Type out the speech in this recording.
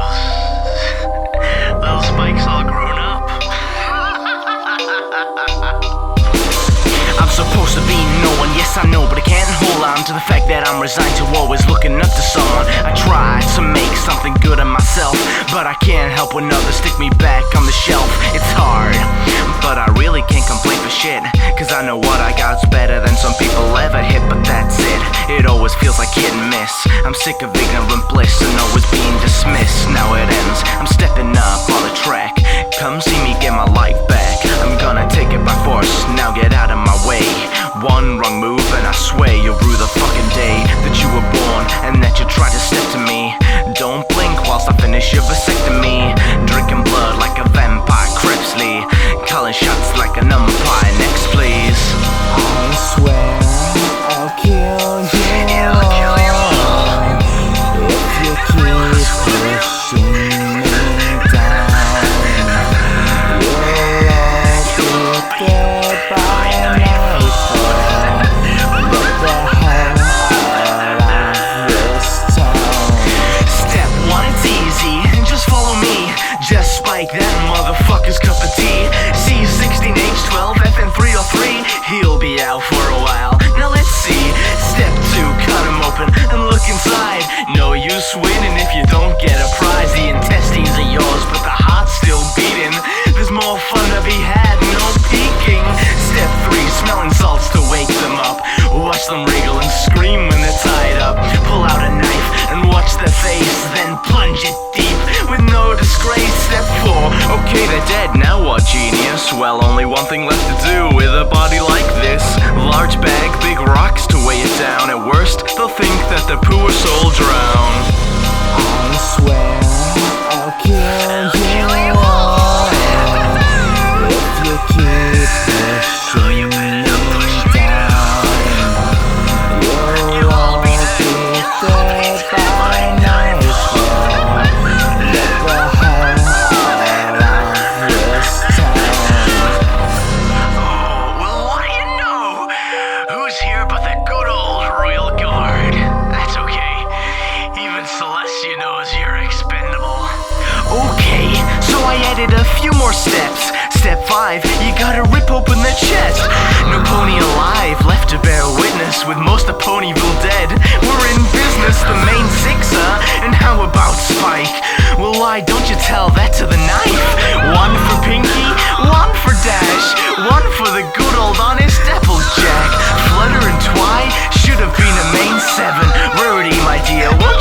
gross. Little Spike's all grown up. I'm supposed to be no one, yes I know, but I can't hold on to the fact that I'm resigned to always looking up to someone. I try to make something good of myself, but I can't help when others stick me back on the shelf. It's hard, but I really can't complain for shit, cause I know what I got's better than some people ever hit. But that's it, it always feels like hit and miss. I'm sick of ignorant bliss and always being dismissed. Now it ends, I'm stepping up on the track. Come see me get my life back. I'm gonna take it by force, now get out of my way. One wrong move and I swear you'll rue the fucking day that you were born and that you tried to step to me. Don't blink whilst I finish your vasectomy. Drinking blood like a vampire, Crepsley. Calling shots like an umpire. Next please. I swear I'll kill you. I'll kill you. If you keep pushing me down, you'll all be dead by nightfall. Get the hell out of this town. Step one, it's easy, just follow me. Just spike that motherfucker's cup of tea. C16H12 FN303. He'll be out for a while, now let's see. Step two, cut him open and look inside. No use winning if you don't get a prize. The intestines are yours, but the heart's still beating. There's more fun to be had, no peeking. Step three, smelling salts to wake them up. Watch them wriggle and scream when they're tied up. Pull out a knife and watch their face, then plunge it deep with no disgrace. Step four, okay they're dead, now what genius? Well, only one thing left to do with a body like this. Large bag, big rocks to weigh it down. At worst, they'll think that their poor soul drowned. I swear I'll kill you. If you keep pushing me down, you'll all be dead by nightfall. Get the hell out of this town. Oh, well, what do you know? Who's here but the good old Royal Guard? That's okay. Even Celestia knows you're expendable. Okay, so I added a few more steps. Step 5, you gotta rip open the chest. No pony alive, left to bear witness, with most of Ponyville dead. We're in business, the main sixer. And how about Spike? Well, why don't you tell that to the knife? One for Pinky, one for Dash, one for the good old honest Applejack. Flutter and Twy should have been a main 7. Rarity, my dear,